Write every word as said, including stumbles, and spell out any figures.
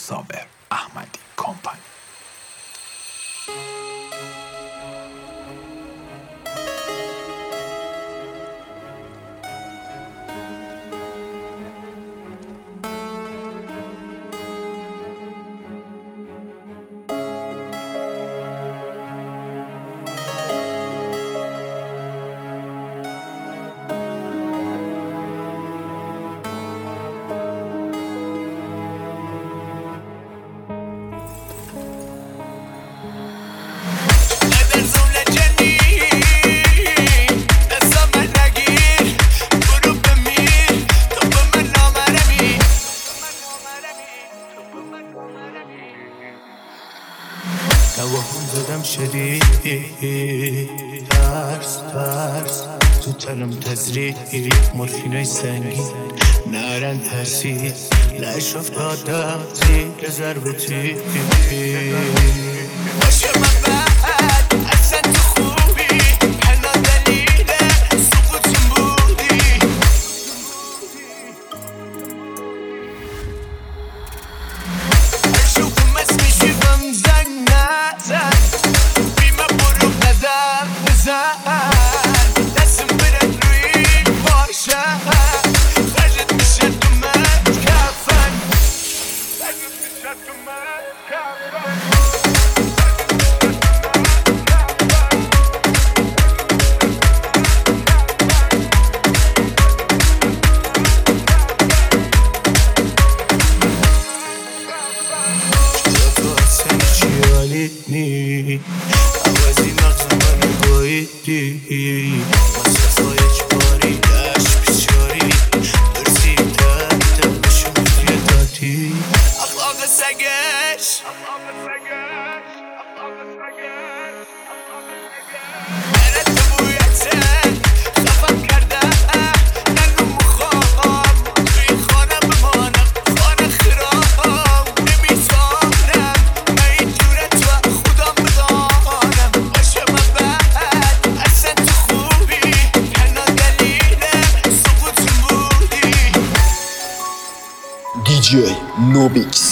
صابر احمدی کمپانی. نواهم زدم شدید ترس ترس تو تنم تزریق مورفینای سنگین نرن ترسید لش افتادم زیر ضرب تیر باشه من بعد اصلا تو خوبی هنا دلیل سقوطم بودی اشوفم اسمی شیفم زنگ نزن بیمه برو قدم بزن دستم برد روی باشم خرجت میشه تو من کفن خرجت میشه تو من کفن نی عوضی مغز منو گویدی واسه فایج باری دشت بیچاری درسی تحت نشون توی دادی اخلاق سگش بره تو بویته خفم کردم ننو مخوام توی خانه بمانم خانه خرام نمیتوانم من این جورت و خودم بدانم باشه من بعد اصلا تو خوبی تنها دلیل سقوطم بودی دی جی نوبیکس.